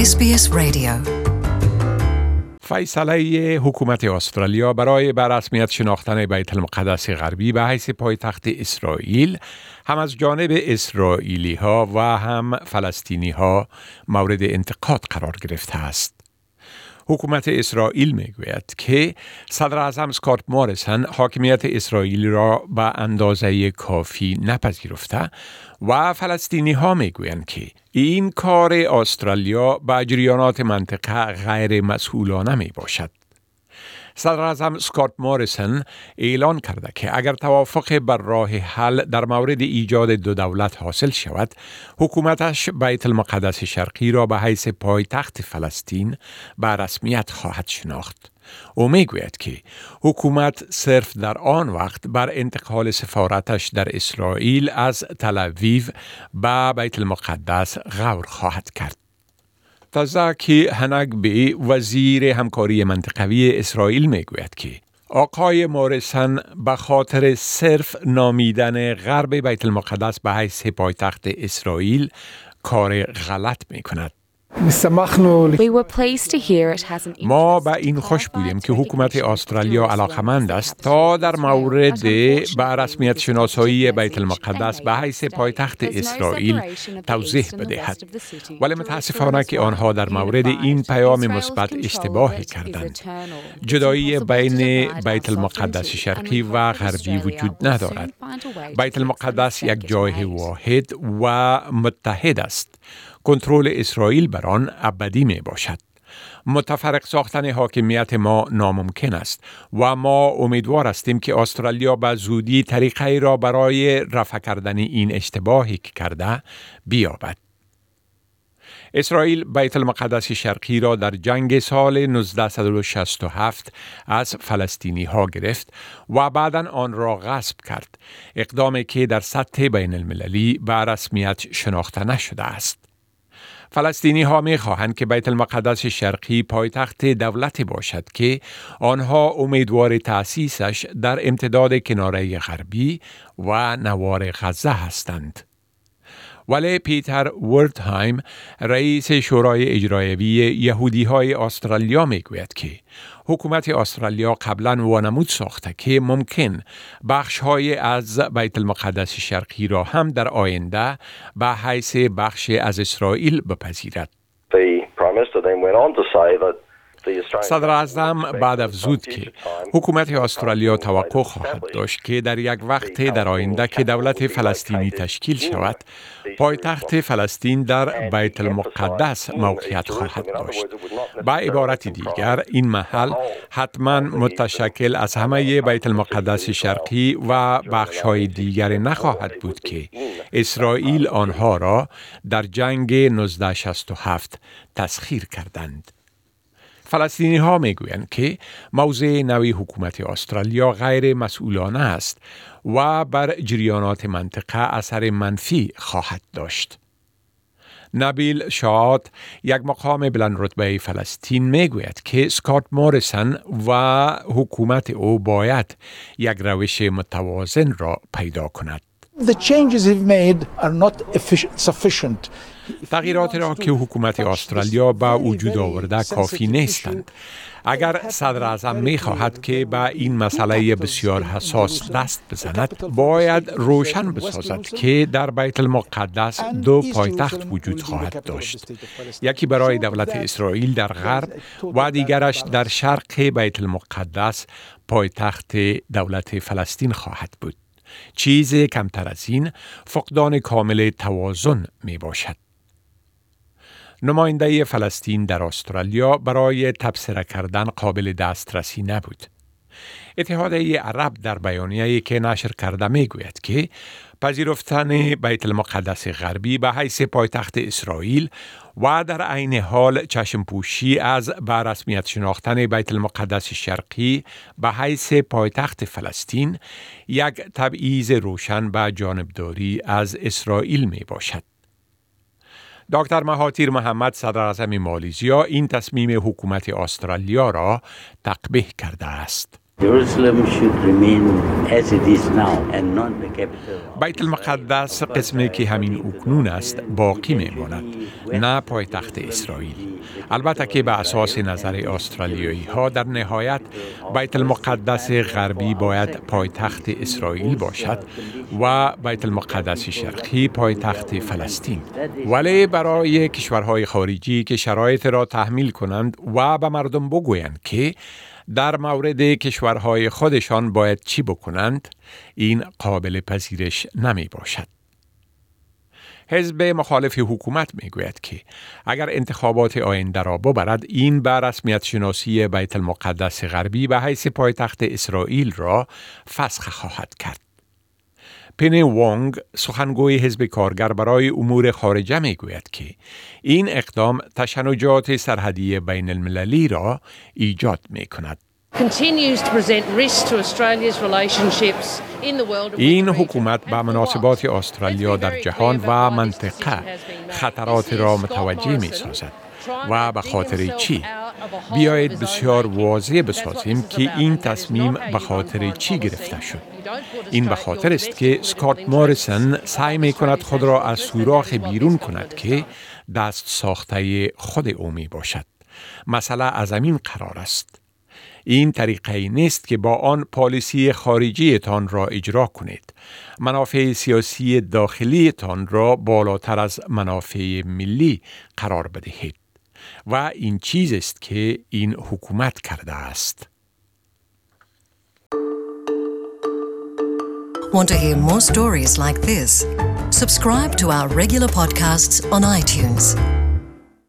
SBS Radio. فیصله حکومت استرالیا برای به رسمیت شناختن بیت المقدس غربی به حیث پایتخت اسرائیل هم از جانب اسرائیلی ها و هم فلسطینی ها مورد انتقاد قرار گرفته است. حکومت اسرائیل میگوید که صدر اعظم اسکات موریسن حاکمیت اسرائیل را به اندازه کافی نپذیرفته و فلسطینی ها میگویند که این کار استرالیا به جریانات منطقه غیر مسئولانه می باشد. صدر اعظم اسکات موریسن اعلان کرده که اگر توافق بر راه حل در مورد ایجاد دو دولت حاصل شود، حکومتش بیت المقدس شرقی را به حیث پایتخت فلسطین به رسمیت خواهد شناخت. او میگوید که حکومت صرف در آن وقت بر انتقال سفارتش در اسرائیل از تل‌آویو به بیت المقدس غور خواهد کرد. تازاکی هنگبی وزیر همکاری منطقوی اسرائیل میگوید که آقای موریسن به خاطر صرف نامیدن غرب بیت المقدس به حیث پایتخت اسرائیل کار غلط میکند. ما به این خوش بودیم که حکومت استرالیا علاقمند است تا در مورد به رسمیت شناسایی بیت المقدس به حیث پایتخت اسرائیل توضیح بدهد، ولی متاسفانه که آنها در مورد این پیام مثبت اشتباه کردند. جدایی بین بیت المقدس شرقی و غربی وجود ندارد. بیت المقدس یک جای واحد و متحد است. کنترل اسرائیل بر آن ابدی می باشد. متفرق ساختن حاکمیت ما ناممکن است و ما امیدوار هستیم که استرالیا به زودی طریقی را برای رفع کردن این اشتباهی که کرده بیابد. اسرائیل بیت المقدس شرقی را در جنگ سال 1967 از فلسطینی ها گرفت و بعداً آن را غصب کرد، اقدامی که در سطح بین المللی به رسمیت شناخته نشده است. فلسطینی ها می خواهند که بیت المقدس شرقی پایتخت دولتی باشد که آنها امیدوار تأسیسش در امتداد کناره غربی و نوار غزه هستند. ولی پیتر وردهایم، رئیس شورای اجرایی یهودی های استرالیا میگوید که حکومت استرالیا قبلا وانمود ساخته که ممکن بخش های از بیت المقدس شرقی را هم در آینده به حیث بخش از اسرائیل بپذیرد. صدر اعظم بعد افزود که حکومت استرالیا توقع خواهد داشت که در یک وقت در آینده که دولت فلسطینی تشکیل شود، پایتخت فلسطین در بیت المقدس موقعیت خواهد داشت. با عبارت دیگر، این محل حتما متشکل از همه بیت المقدس شرقی و بخش‌های دیگر نخواهد بود که اسرائیل آنها را در جنگ 1967 تسخیر کردند. فلسطینی ها میگویند که موضع نوی حکومت استرالیا غیر مسئولانه است و بر جریانات منطقه اثر منفی خواهد داشت. نبیل شاعت، یک مقام بلند رتبه فلسطین، میگوید که اسکات موریسن و حکومت او باید یک روش متوازن را پیدا کند. The changes he've made are not sufficient. تغییراتی را که حکومت استرالیا به وجود آورده کافی نیستند. اگر صدر اعظم می خواهد که به این مسئله بسیار حساس دست بزند، باید روشن بسازد که در بیت المقدس دو پایتخت وجود خواهد داشت. یکی برای دولت اسرائیل در غرب و دیگرش در شرق بیت المقدس پایتخت دولت فلسطین خواهد بود. چیزی کمتر از این فقدان کامل توازن می باشد. نماینده فلسطین در استرالیا برای تبصره کردن قابل دسترسی نبود. اتحادیه عرب در بیانیه‌ای که نشر کرده میگوید که پذیرفتن بیت المقدس غربی به حیث پایتخت اسرائیل و در عین حال چشمپوشی از به رسمیت شناختن بیت المقدس شرقی به حیث پایتخت فلسطین یک تبعیض روشن به جانبداری از اسرائیل می باشد. دکتر مهاتیر محمد، صدر اعظم مالیزیا، این تصمیم حکومت استرالیا را تقبیح کرده است. Jerusalem should remain as it is now and not the capital. بیت المقدس قسمی که همین اکنون است باقی میماند، نه پایتخت اسرائیل. البته که به اساس نظر استرالیایی ها در نهایت بیت المقدس غربی باید پایتخت اسرائیل باشد و بیت المقدس شرقی پایتخت فلسطین. ولی برای کشورهای خارجی که شرایط را تحمیل کنند و به مردم بگویند که در مورد کشورهای خودشان باید چی بکنند، این قابل پذیرش نمی باشد. حزب مخالف حکومت می گوید که اگر انتخابات آینده را ببرد، این به رسمیت شناسی بیت المقدس غربی به حیث پایتخت اسرائیل را فسخ خواهد کرد. پنی وانگ، سخنگوی حزب کارگر برای امور خارجه می گوید که این اقدام تشنجات سرحدی بین المللی را ایجاد می کند. این حکومت به مناسبات استرالیا در جهان و منطقه خطرات را متوجه می سازد. و به خاطر چی؟ بیایید بسیار واضح بسازیم که این تصمیم به خاطر چی گرفته شد. این به خاطر است که اسکات موریسون سعی می کند خود را از سوراخ بیرون کند که دست ساخته خود او می باشد. مسئله از این قرار است. این طریقه نیست که با آن پالیسی خارجی تان را اجرا کنید. منافع سیاسی داخلی تان را بالاتر از منافع ملی قرار بدهید. و این چیز است که این حکومت کرده است. Want to hear more stories like this? Subscribe to our regular podcasts on iTunes.